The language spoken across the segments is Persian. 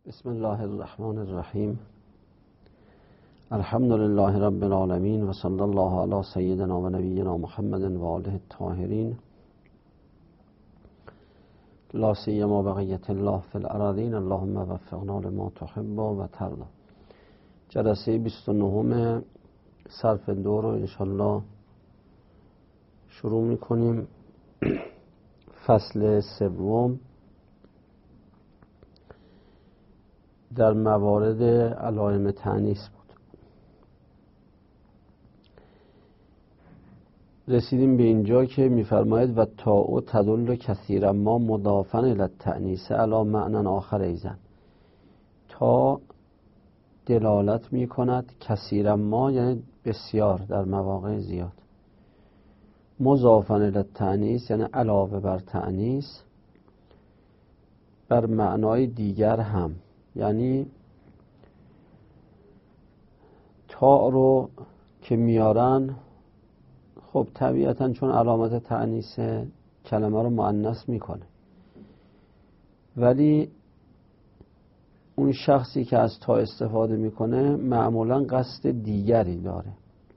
بسم الله الرحمن الرحیم. الحمد لله رب العالمین و صلی الله علی سیدنا و نبینا محمد و آله الطاهرین لا سیما بقیة الله فی الارضین اللهم وفقنا لما تحب و ترضی. جلسه 29 صرف دو رو انشالله شروع میکنیم. فصل سوم در موارد علائم تأنیث بود. رسیدیم به اینجا که میفرماید و تاء تدل کثیرا ما مضافا الی التأنیث علی معنی آخر ایضا. تا دلالت میکند کثیرا ما یعنی بسیار در مواقع زیاد، مضافا الی التأنیث یعنی علاوه بر تأنیث بر معنای دیگر هم، یعنی تا رو که میارن خب طبیعتا چون علامت تأنیث کلمه رو مؤنث میکنه، ولی اون شخصی که از تا استفاده میکنه معمولا قصد دیگری داره.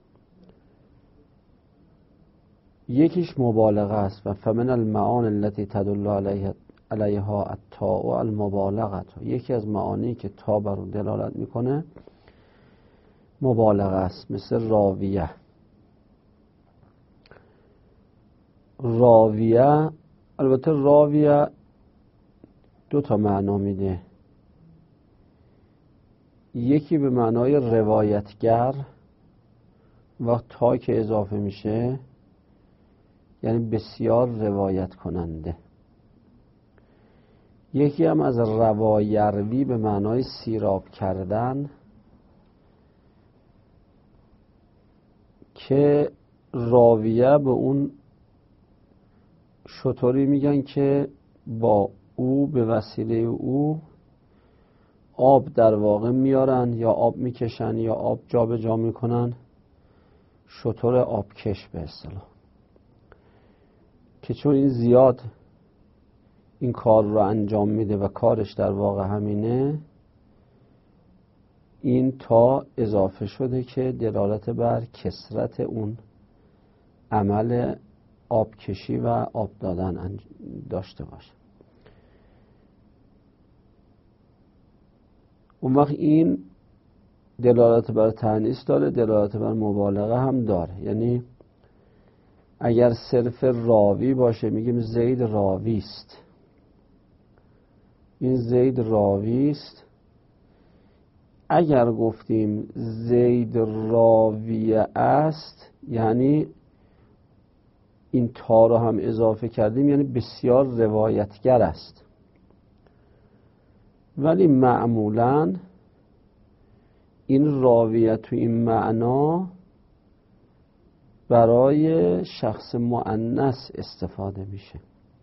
یکیش مبالغه است و فمن المعانی التي تدل علیها التاء المبالغه. یکی از معانی که تا بر اون دلالت میکنه مبالغه است، مثل راویه. راویه البته راویه دو تا معنا میده، یکی به معنای روایتگر و تا که اضافه میشه یعنی بسیار روایت کننده. یکی هم از روایروی به معنای سیراب کردن که راویه به اون شطوری میگن که با او به وسیله او آب در واقع میارن یا آب میکشن یا آب جا به جا میکنن، شطور آبکش به اصطلاح، که چون این زیاد این کار رو انجام میده و کارش در واقع همینه، این تا اضافه شده که دلالت بر کثرت اون عمل آب کشی و آب دادن داشته باشه. اون وقت این دلالت بر تأنیث داره، دلالت بر مبالغه هم داره. یعنی اگر صرف راوی باشه میگیم زید راوی است، این زید راوی است. اگر گفتیم زید راوی است یعنی این تا رو هم اضافه کردیم یعنی بسیار روایتگر است. ولی معمولاً این راویه تو این معنا برای شخص مؤنث استفاده میشه.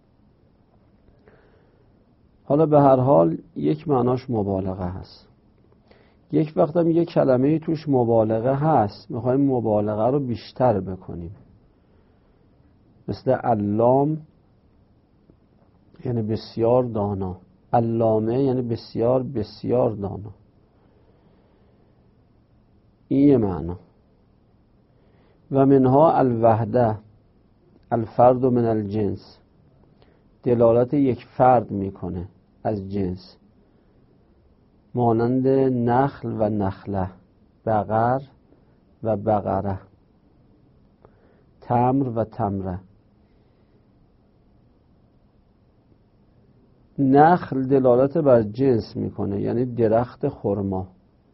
حالا به هر حال یک معناش مبالغه هست. یک وقت هم یک کلمه توش مبالغه هست، میخوایم مبالغه رو بیشتر بکنیم، مثل علام یعنی بسیار دانا، علامه یعنی بسیار بسیار دانا. این یه معنا. و منها الوحده الفرد من الجنس، دلالت یک فرد میکنه از جنس، مانند نخل و نخله، بقر و بقره، تمر و تمره. نخل دلالت بر جنس میکنه یعنی درخت خرما.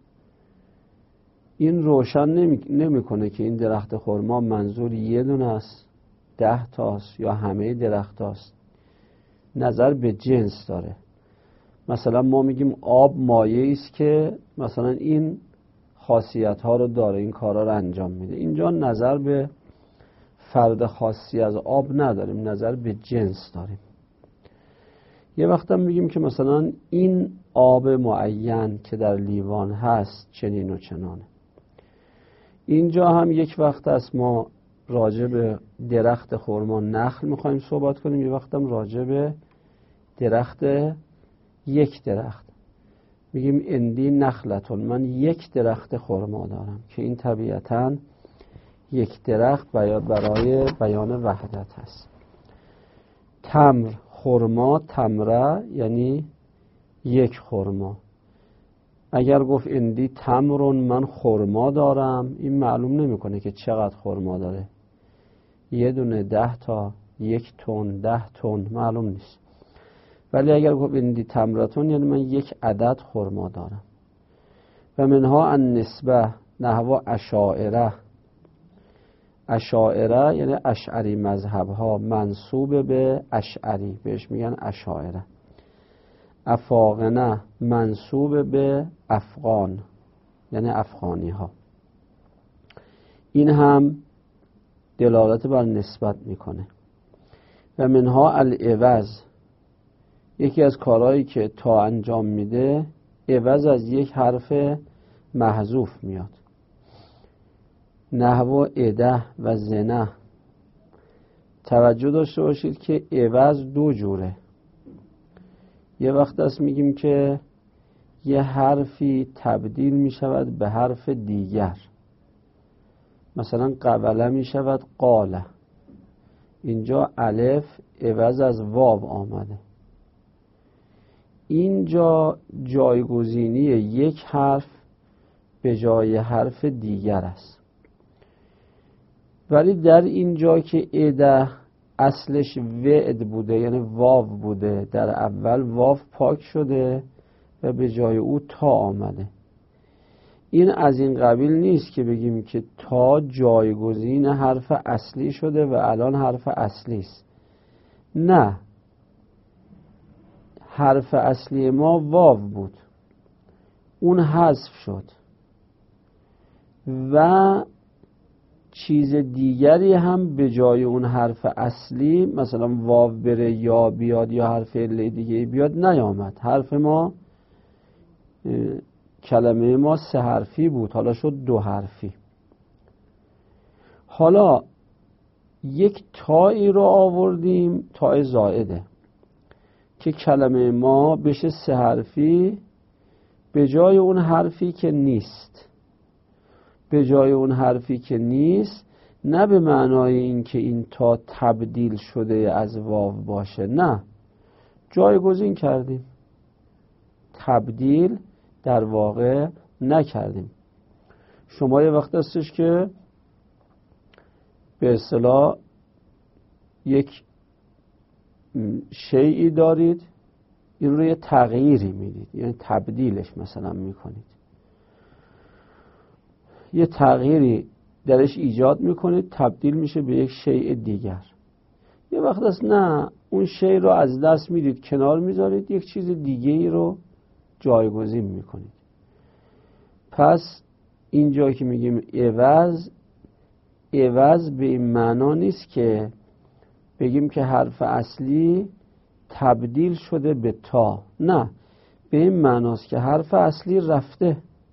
این روشن نمیکنه که این درخت خرما منظور یه دونه است، 10 تاست یا همه درخت هاست. نظر به جنس داره. مثلا ما میگیم آب مایعی است که مثلا این خاصیت ها رو داره، این کارا رو انجام میده. اینجا نظر به فرد خاصی از آب نداریم، نظر به جنس داریم. یه وقت هم میگیم که مثلا این آب معین که در لیوان هست چنین و چنانه. اینجا هم یک وقت است ما راجع به درخت خرما نخل میخوایم صحبت کنیم، یه وقت هم راجع به درخت یک درخت. میگیم اندی نخلتون، من یک درخت خرما دارم، که این طبیعتاً یک درخت برای بیان وحدت هست. تمر، خرما، تمره یعنی یک خرما. اگر گفت اندی تمرون، من خرما دارم، این معلوم نمیکنه که چقدر خرما داره، یه دونه 10 تا، 1 تن، 10 تن، معلوم نیست. ولی اگر گفت اندی تمرتون یعنی من یک عدد خرما دارم. و منها النسبه نحو اشاعره. اشاعره یعنی اشعری مذهب ها، منسوب به اشعری، بهش میگن اشاعره. افاقنه منسوب به افغان، یعنی افغانی ها. این هم دلالت بر نسبت میکنه. و منها العوض، یکی از کارهایی که تا انجام میده عوض از یک حرف محذوف میاد. نحو عده و زنه. توجه داشته باشید که عوض دو جوره. یه وقت است میگیم که یه حرفی تبدیل میشود به حرف دیگر، مثلا قبله میشود قاله، اینجا الف عوض از واو آمده. اینجا جایگزینی یک حرف به جای حرف دیگر است. ولی در اینجا که عده اصلش وعد بوده، یعنی واو بوده، در اول واو پاک شده و به جای او تا آمده. این از این قبیل نیست که بگیم که تا جایگزین حرف اصلی شده و الان حرف اصلی است. نه، حرف اصلی ما واو بود، اون حذف شد و چیز دیگری هم به جای اون حرف اصلی، مثلا واو بره یا بیاد یا حرف عله دیگه بیاد، نیامد. حرف ما، کلمه ما 3 حرفی بود، حالا شد 2 حرفی. حالا یک تایی رو آوردیم، تای زائده، که کلمه ما بشه 3 حرفی به جای اون حرفی که نیست. به جای اون حرفی که نیست، نه به معنای این که این تا تبدیل شده از واو باشه، نه، جایگزین کردیم، تبدیل در واقع نکردیم. شما یه وقت هستش که به اصطلاح یک شیئی دارید، این رو یه تغییری میدید، یعنی تبدیلش مثلا میکنید، یه تغییری درش ایجاد میکنید، تبدیل میشه به یک شیء دیگر. یه وقت است نه، اون شیء رو از دست میدید، کنار میذارید، یک چیز دیگه ای رو جایگزین میکنید. پس اینجا که میگیم عوض، عوض به این معنا نیست که بگیم که حرف اصلی تبدیل شده به تا، نه، به این معناست که حرف اصلی رفته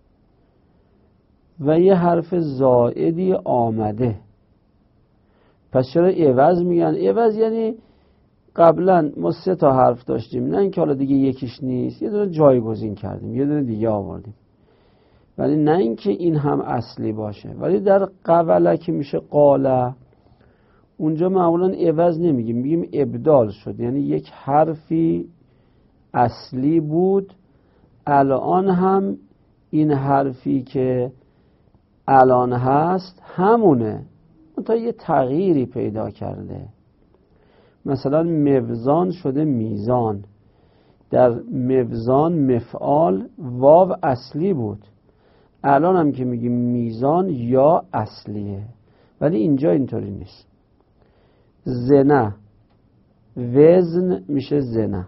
و یه حرف زائدی آمده. پس چرا عوض میگن؟ عوض یعنی قبلا ما 3 تا حرف داشتیم، نه اینکه حالا دیگه یکیش نیست، یه دونه جایگزین کردیم، یه دونه دیگه آوردیم، ولی نه اینکه این هم اصلی باشه. ولی در قبله که میشه قاله، اونجا معمولا عوض نمیگیم، میگیم ابدال شد، یعنی یک حرفی اصلی بود، الان هم این حرفی که الان هست همونه، تا یه تغییری پیدا کرده. مثلا موزان شده میزان، در موزان مفعال واو اصلی بود، الان هم که میگیم میزان یا اصلیه، ولی اینجا اینطوری نیست. زنه، وزن میشه زنه،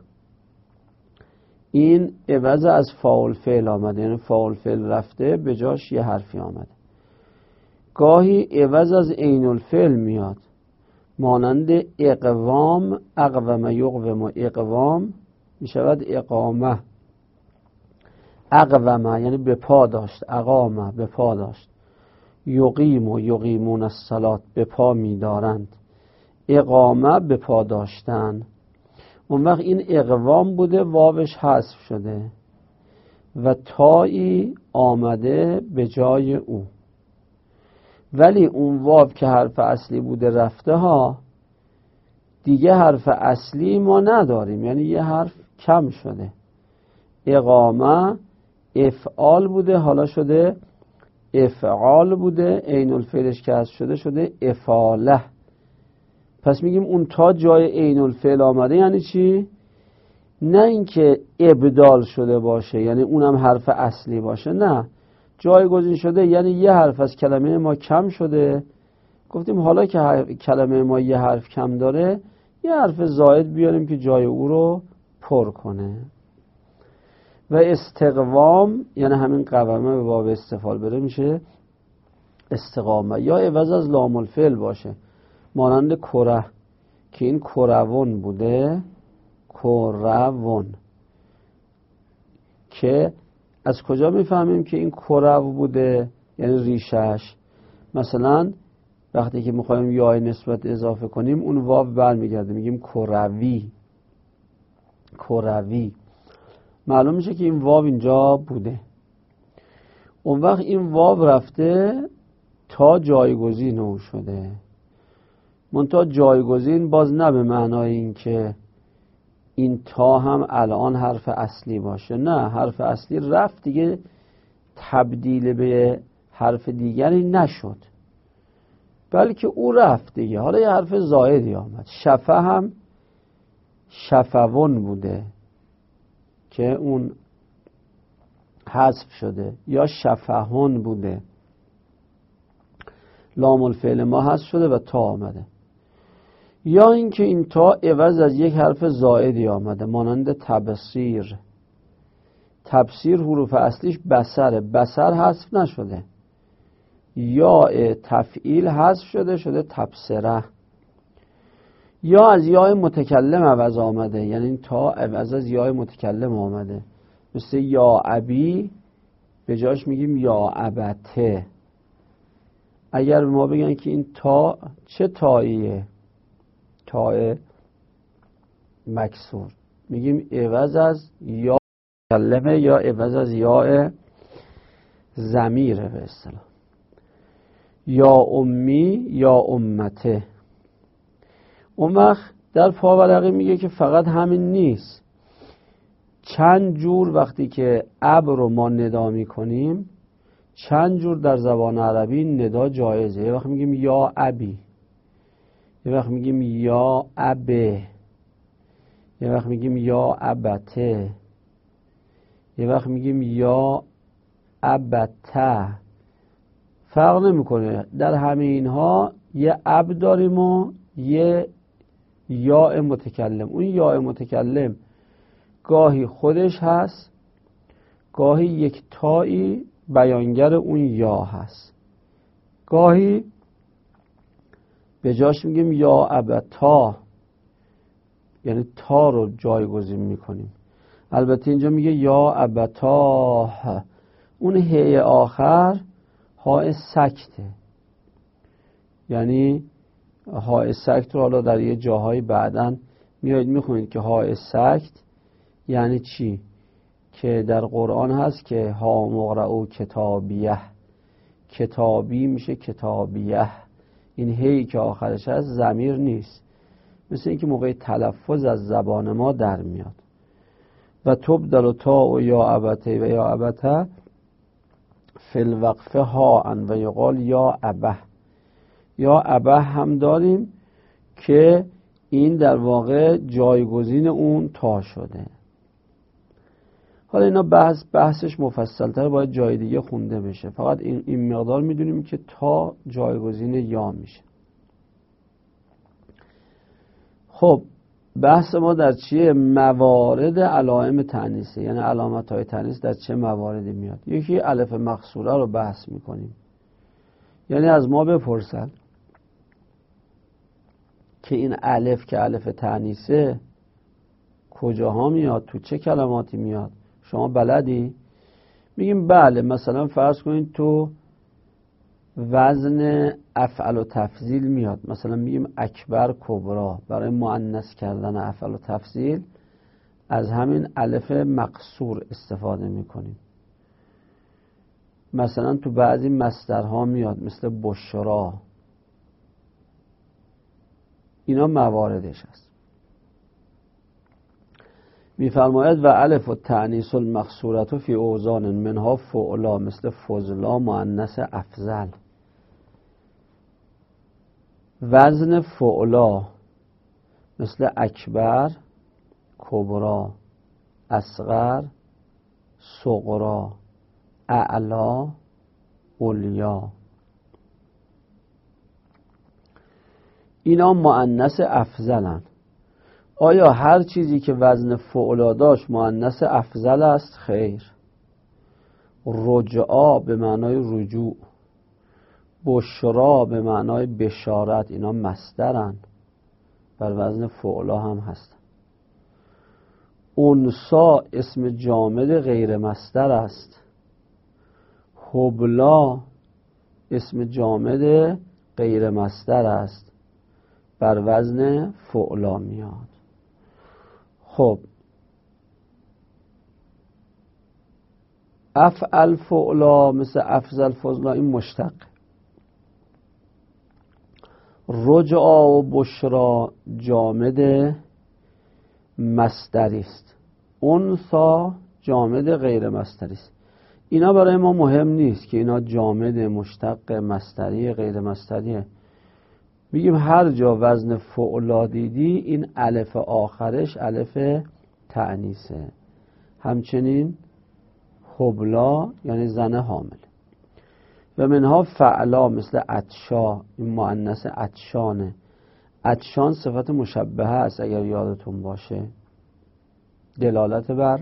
این عوض از فاعل فعل آمده، یعنی فاعل فعل رفته به جاش یه حرفی آمده. گاهی عوض از عین الفعل میاد، مانند اقوام، اقوم یقوم و اقوام میشود اقامه. اقومه یعنی به پا داشت، اقامه به پا داشت. یقیم و یقیمون الصلاة به پا میدارند. اقامه به پا داشتن. اون وقت این اقوام بوده، واوش حذف شده و تایی آمده به جای او، ولی اون واو که حرف اصلی بوده رفته ها، دیگه حرف اصلی ما نداریم، یعنی یه حرف کم شده. اقامه افعال بوده، حالا شده افعال بوده، عین الفعلش که هست شده افاله. پس میگیم اون تا جای عین الفعل آمده یعنی چی؟ نه اینکه ابدال شده باشه یعنی اونم حرف اصلی باشه، نه، جایگزین شده یعنی یه حرف از کلمه ما کم شده. گفتیم حالا که کلمه ما یه حرف کم داره، یه حرف زائد بیاریم که جای او رو پر کنه. و استقوام یعنی همین قوامه به باب استفعال بره میشه استقامه، یا عوض از لام الفعل باشه، مانند کره که این کروون بوده، کروون. که از کجا میفهمیم که این کرو بوده؟ یعنی ریشش. مثلا وقتی که میخوایم یای نسبت اضافه کنیم اون واو برمیگرده، میگیم کروی، کروی. معلوم میشه که این واو اینجا بوده. اون وقت این واو رفته تا جایگزین او شده. منتها جایگزین باز نه به معنای این که این تا هم الان حرف اصلی باشه، نه، حرف اصلی رفت دیگه، تبدیل به حرف دیگری نشد، بلکه او رفت دیگه، حالا یه حرف زائدی آمد. شفه هم شفوون بوده که اون حذف شده، یا شفهون بوده، لام الفعل ما حذف شده و تا آمده. یا اینکه این تا عوض از یک حرف زائدی آمده، مانند تبصیر. تبصیر حروف اصلیش بصره، بصر حذف نشده، یا تفعیل حذف شده تبصره. یا از یای متکلم عوض آمده، یعنی این تا عوض از یای متکلم آمده، مثل یا ابی به جاش میگیم یا ابته. اگر ما بگن که این تا چه تاییه، تای مکسور، میگیم عوض از یا متکلمه یا عوض از یا ضمیره به اصطلاح. یا امی یا امته. اون وقت در پاورقی میگه که فقط همین نیست، چند جور وقتی که اب رو ما ندا میکنیم، چند جور در زبان عربی ندا جایزه. یه وقت میگیم یا ابی، یه وقت میگیم یا ابه، یه وقت میگیم یا ابته، یه وقت میگیم یا ابته. فرق نمیکنه، در همه اینها یه اب داریم و یه یا متکلم. اون یا متکلم گاهی خودش هست، گاهی یک تایی بیانگر اون یا هست، گاهی به جاش میگیم یا ابتا، یعنی تا رو جایگزین میکنیم. البته اینجا میگه یا ابتا، اون هی آخر های سکته، یعنی های سکت رو حالا در یه جاهای بعدن میایید میخونید که های سکت یعنی چی، که در قرآن هست که ها مقرعو کتابیه، کتابی میشه کتابیه. این هی که آخرش هست ضمیر نیست، مثل این که موقع تلفظ از زبان ما در میاد. و تبدل و تا و یا ابته و یا ابته فی الوقفه ها ان و یقال یا ابه. یا ابه هم داریم که این در واقع جایگزین اون تا شده. حالا اینا بحثش مفصل‌تر باید جای دیگه خونده بشه، فقط این مقدار میدونیم که تا جایگزین یا میشه. خب بحث ما در چیه؟ موارد علائم تانیثه، یعنی علامت‌های تانیث در چه مواردی میاد. یکی الف مقصوره رو بحث میکنیم، یعنی از ما بپرسن که این الف که الف تانیثه کجاها میاد، تو چه کلماتی میاد، شما بلدی؟ میگیم بله، مثلا فرض کنید تو وزن افعل و تفضیل میاد، مثلا میگیم اکبر کبرا، برای مؤنث کردن افعل و تفضیل از همین الف مقصور استفاده میکنیم. مثلا تو بعضی مصدرها میاد مثل بشرا، اینا مواردش است. میفرماید و الف و تأنیث المقصورت فی اوزان منها فعلا مثل فضلا مؤنث افضل. وزن فعلا مثل اکبر، کبرا، اصغر، صغرا، اعلا، علیا، اینا مؤنث افضلن. آیا هر چیزی که وزن فعلا داشت مؤنث افضل است؟ خیر. رجعا به معنای رجوع، بشرا به معنای بشارت، اینا مصدرن، بر وزن فعلا هم هستن. انسا اسم جامد غیر مصدر است. حبلا اسم جامد غیر مصدر است، بر وزن فعلا میاد. خب افعل فعلا مثل افضل فضلا، این مشتق. رجعا و بشرا جامد مصدری است. انثا جامد غیر مصدری است. اینا برای ما مهم نیست که اینا جامد، مشتق، مصدری، غیر مصدریه. میگیم هر جا وزن فعلا دیدی این الف آخرش الف تأنیثه. همچنین حبلا یعنی زن حامل. و منها فعلا مثل عطشا، این مؤنث عطشانه. عطشان صفت مشبهه است اگر یادتون باشه، دلالت بر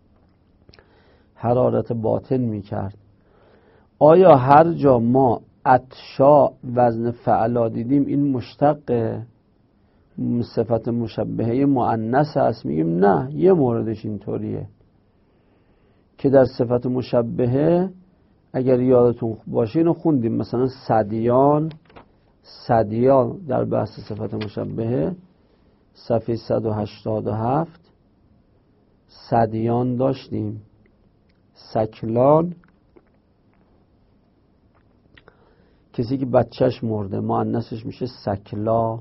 حرارت باطن میکرد. آیا هر جا ما عطشا وزن فعلا دیدیم این مشتق صفت مشبهه مؤنث است؟ میگیم نه، یه موردش اینطوریه که در صفت مشبهه اگر یادتون باشه اینو خوندیم، مثلا صدیان در بحث صفت مشبهه صفحه 187 صدیان داشتیم. سکلان کسی که بچهش مرده مؤنثش میشه سکلا.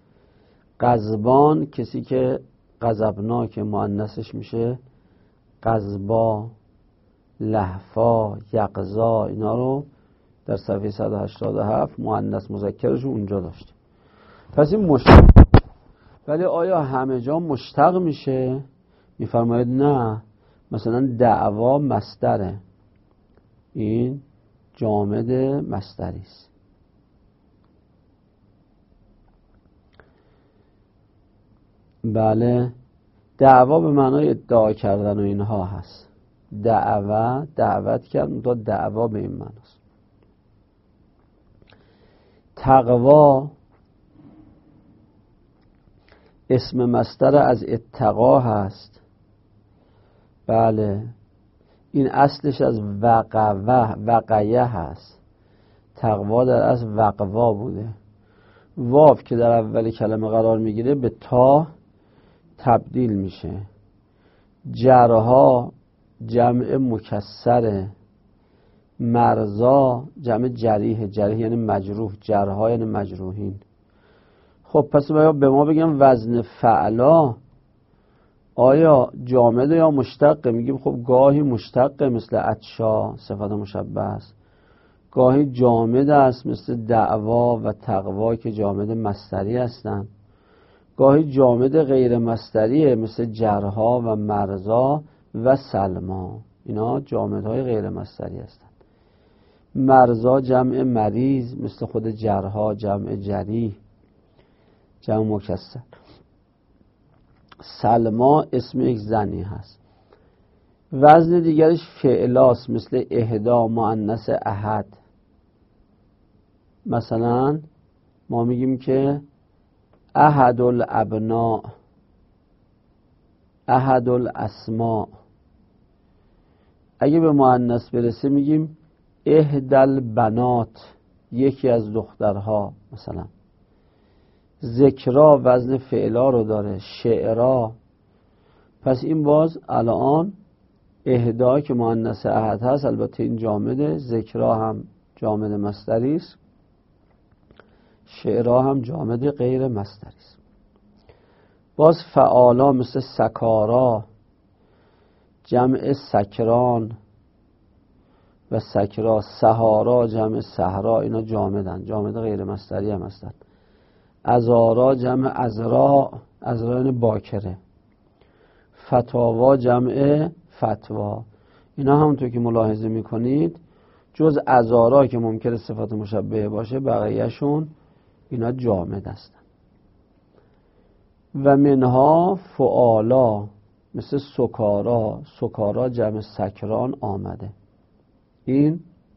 غضبان کسی که غضبناک مؤنثش میشه غضبا. لهفا، یقظا، اینا رو در صفحه 187 مؤنث مذکرش اونجا داشتیم. پس این مشتق. ولی آیا همه جا مشتق میشه؟ میفرماید نه. مثلا دعوا مصدره، این جامد مصدری است. بله، دعوا به معنای ادعا کردن و اینها هست. دعوت کرد، تا دعوا به این معناست. تقوا اسم مصدر از اتقا هست. بله، این اصلش از وقیه هست. تقوا در اصل وقوا بوده. واو که در اول کلمه قرار میگیره به تا تبدیل میشه. جرها جمع مکسره. مرزا جمع جریح یعنی مجروح. جرها یعنی مجروحین. خب پس به ما بگم وزن فعلا آیا جامد یا مشتقه؟ میگیم خب گاهی مشتقه مثل عطشا صفت مشبه است، گاهی جامد است مثل دعوا و تقوا که جامد مصدری هستند، گاهی جامد غیر مصدریه مثل جرها و مرزا و سلما، اینا جامدهای غیر مصدری هستند. مرزا جمع مریض مثل خود جرها جمع جریح جمع مکسر. سلما اسم یک زنی هست. وزن دیگرش فعلاست مثل اهدا مؤنث احد. مثلا ما میگیم که احد الابناء، احد الاسماء. اگه به مؤنث برسه میگیم احدل بنات، یکی از دخترها. مثلا ذکرا وزن فعلا رو داره. شعرا پس این باز الان اهدا که مؤنث احد هست، البته این جامده، ذکرا هم جامد مصدری است، شعرا هم جامد غیر مصدری است. باز فعالا مثل سکارا جمع سکران و سکرا، سهارا جمع سهرا، اینا جامدن، جامد غیر مصدری هم هستن. ازارا جمع ازرا، ازرا یعنی باکره. فتاوا جمع فتوا. اینا همونطور که ملاحظه میکنید جز ازارا که ممکنه صفت مشبهه باشه بقیهشون اینا جامد هستن. و منها فعالا مثل سکارا، سکارا جمع سکران آمده. این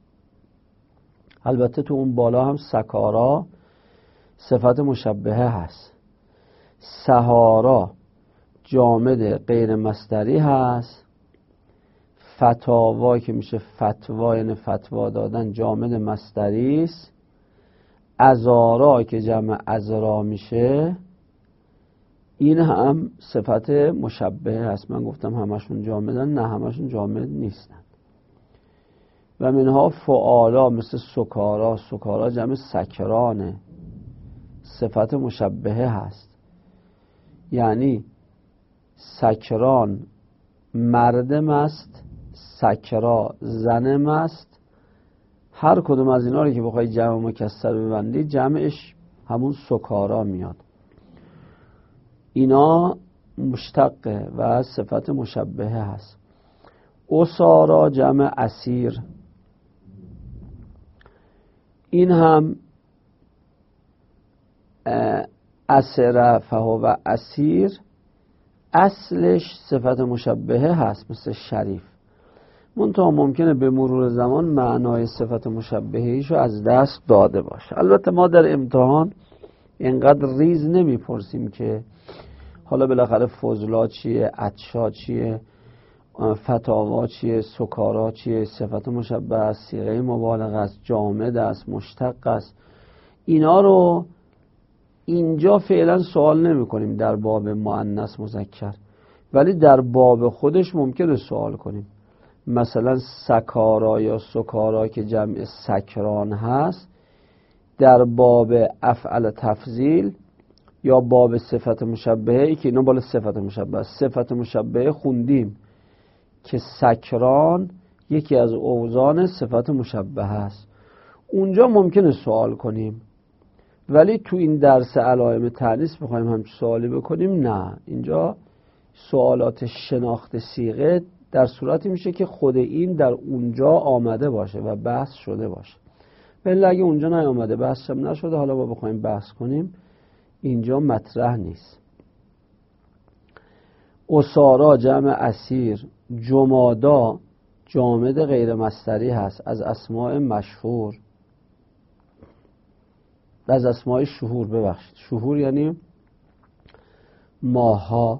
البته تو اون بالا هم سکارا صفت مشبهه هست. سهارا جامد غیر مصدری هست. فتاوا که میشه فتوا یعنی فتوا دادن، جامد مصدری است. ازارا که جمع ازرا میشه این هم صفت مشبهه هست. من گفتم همشون جامدن، نه همشون جامد نیستن. و منها فعالا مثل سکارا، سکارا جمع سکرانه، صفت مشبهه هست. یعنی سکران مرد مست، سکرا زن مست. هر کدوم از اینا رو که بخوای جمع مکسر ببندی جمعش همون سکارا میاد. اینا مشتقه و صفت مشبهه هست. اسارا جمع اسیر، این هم اسر فهو اسیر، اصلش صفت مشبهه هست مثل شریف. منتها ممکنه به مرور زمان معنای صفت مشبههیشو از دست داده باشه. البته ما در امتحان اینقدر ریز نمیپرسیم که حالا بالاخره فضلا چیه، عطشا چیه، فتاوا چیه، سکارا چیه، صفت مشبه است، صیغه مبالغه است، جامد است، مشتق است. اینا رو اینجا فعلا سوال نمی کنیم در باب مؤنث مذکر، ولی در باب خودش ممکنه سوال کنیم. مثلا سکارا یا سکارا که جمع سکران هست، در باب افعل تفضیل یا باب صفت مشبهه که اینا بالا صفت مشبهه است، صفت مشبهه خوندیم که سکران یکی از اوزان صفت مشبهه است. اونجا ممکنه سوال کنیم، ولی تو این درس علائم تأنیث بخوایم همچین سوالی بکنیم نه. اینجا سوالات شناخت صیغه در صورتی میشه که خود این در اونجا آمده باشه و بحث شده باشه. ولی اگه اونجا نیامده، بحث هم نشده، حالا ما بخوایم بحث کنیم اینجا مطرح نیست. اسارا جمع اسیر، جمادا جامد غیر مصدری هست، از اسماء مشهور، از اسماء شهور، ببخشید شهور یعنی ماها.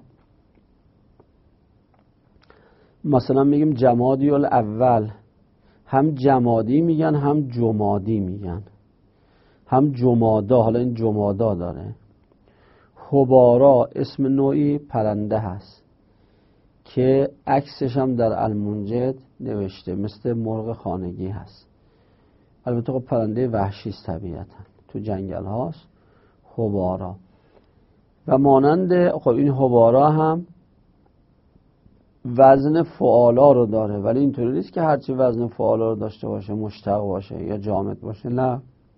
مثلا میگیم جمادی الاول، هم جمادی میگن هم جمادی میگن، هم جمادا، حالا این جمادا داره. حبارا اسم نوعی پرنده هست که عکسش هم در المنجد نوشته، مثل مرغ خانگی هست. البته خب پرنده وحشی است طبیعتا، تو جنگل هاست. حبارا و مانند خب این حبارا هم وزن فعالا رو داره، ولی اینطوری نیست که هرچی وزن فعالا رو داشته باشه مشتق باشه یا جامد باشه، نه.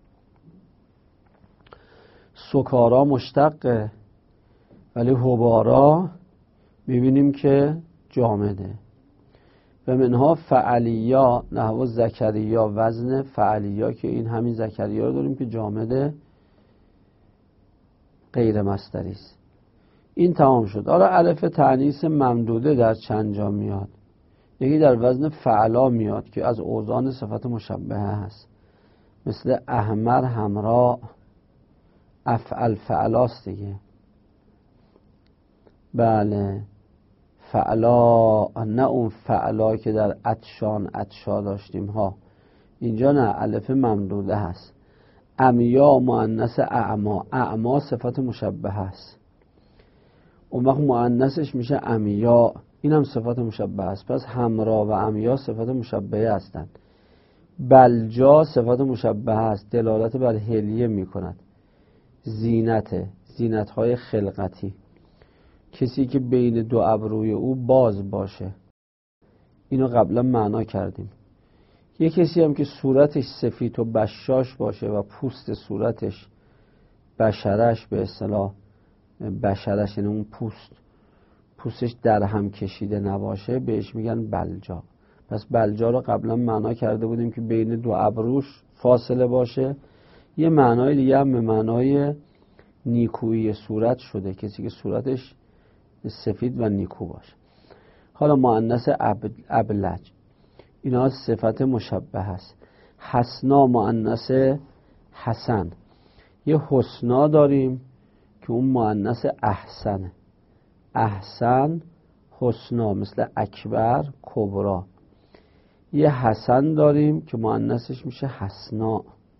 سکارا مشتقه ولی حبارا میبینیم که جامده. و منها فعلیا نحو زکریا، وزن فعلیا که این همین زکریا رو داریم که جامده غیر مصدری است. این تمام شد. حالا الف تأنیث ممدوده در چند جا میاد. یکی در وزن فعلا میاد که از اوزان صفت مشبهه هست، مثل احمر، حمرا، افعل فعلاست دیگه. بله فعلا، نه اون فعلا که در عطشان عطشا داشتیم ها، اینجا نه، الف ممدوده هست. امیا مؤنث اعما، اعما صفت مشبهه است. اون وقت مؤنثش میشه عمیا، این هم صفت مشبه است. پس همرا و عمیا صفت مشبه هستند. بلجا صفت مشبه است، دلالت بر حلیه میکند. زینت‌های خلقتی، کسی که بین دو ابروی او باز باشه، اینو قبلا معنا کردیم. یه کسی هم که صورتش سفید و بشاش باشه و پوست صورتش بشرش، به اصطلاح بشرش یعنی اون پوستش در هم کشیده نباشه، بهش میگن بلجا. پس بلجا رو قبلا معنا کرده بودیم که بین دو ابروش فاصله باشه. یه معنای دیگه هم به معنای نیکویی صورت شده، کسی که صورتش سفید و نیکو باشه. حالا مؤنث ابلج، اینا صفت مشبه هست. حسنا مؤنث حسن. یه حسنا داریم که اون مؤنث احسنه. احسن حسنا، مثل اکبر کبرا. یه حسن داریم که مؤنثش میشه حسنا.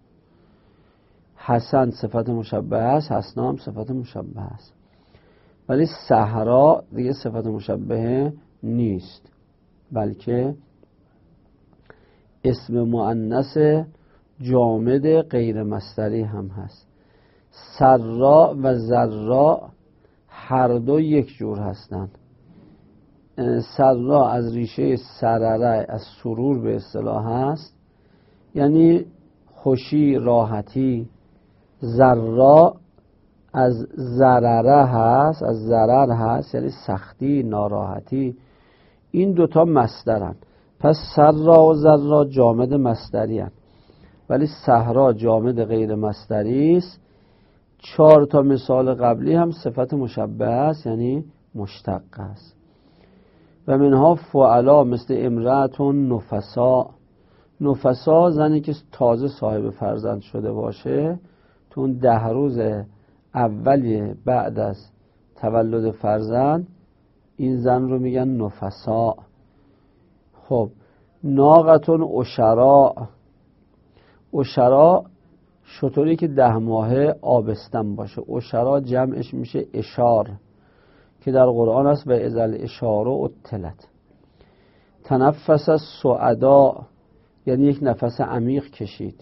حسن صفت مشبه است، حسنا هم صفت مشبه است. ولی صحرا دیگه صفت مشبه نیست، بلکه اسم مؤنث جامد غیر مصدری هم هست. سرا و ذرا هر دو یک جور هستند. سرا از ریشه سرره، از سرور به اصطلاح هست، یعنی خوشی، راحتی. ذرا از ضرره هست، از ضرر هست، یعنی سختی، ناراحتی. این دوتا مصدرن. پس سرا و ذرا جامد مصدری هست، ولی صحرا جامد غیر مصدری است. 4 تا مثال قبلی هم صفت مشبه است، یعنی مشتق است. و منها فعلا مثل امرأتون نفسا. نفسا زنی که تازه صاحب فرزند شده باشه، تو اون 10 روز اولی بعد از تولد فرزند این زن رو میگن نفسا. خب ناقتون اشرا. اشرا شطوری که 10 ماهه آبستن باشه. اشرا جمعش میشه اشار که در قرآن است و اذل اشاره اطلت. تنفس سعدا یعنی یک نفس عمیق کشید.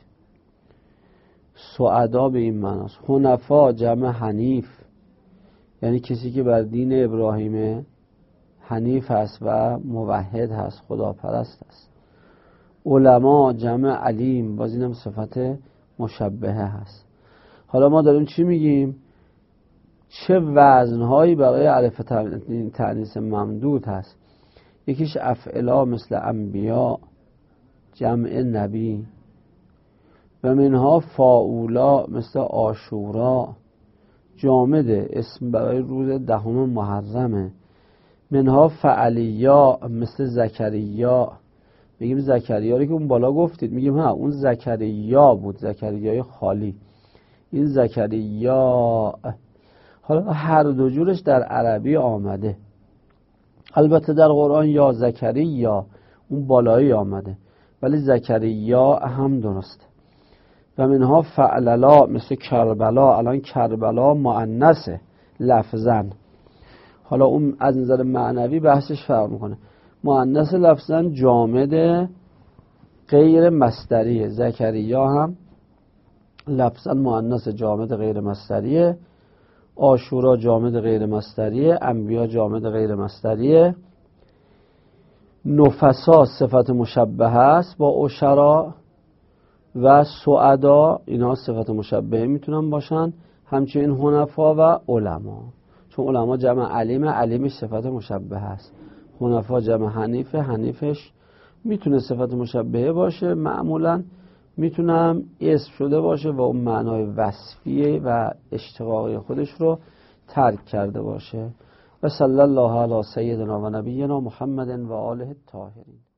سعدا به این معناست. حنفا جمع حنیف، یعنی کسی که بر دین ابراهیم حنیف هست و موحد هست، خداپرست هست. علما جمع علیم، باز اینم صفت مشبهه هست. حالا ما داریم چی میگیم؟ چه وزنهایی برای الف تأنیث ممدود هست. یکیش افعلا مثل انبیا جمع نبی، و منها فاولا مثل عاشورا جامده، اسم برای روز 10 محرمه. منها فعلیا مثل زکریا. میگیم زکریا رو که اون بالا گفتید، میگیم ها اون زکریا بود، زکریای خالی. این زکریا حالا هر دو جورش در عربی آمده. البته در قرآن یا زکریا اون بالایی آمده، ولی زکریا هم درسته. و منها فعللا مثل کربلا. الان کربلا مؤنثه لفظاً، حالا اون از نظر معنوی بحثش فرق میکنه. مؤنث لفظاً جامد غیر مصدریه. زکریا هم لفظاً مؤنث جامد غیر مصدریه. عاشورا جامد غیر مصدریه. انبیا جامد غیر مصدریه. نفسا صفت مشبه است با اشرا و سعدا، اینا صفت مشبه میتونن باشن. همچنین حنفا و علما، چون علما جمع علیم، علیمش صفت مشبه است. حنفا جمع حنیف، حنیفش میتونه صفت مشبهه باشه، معمولا میتونم اسم شده باشه و اون معنای وصفیه و اشتقاقی خودش رو ترک کرده باشه. و صلی الله علی سیدنا و نبینا محمد و آله الطاهرین.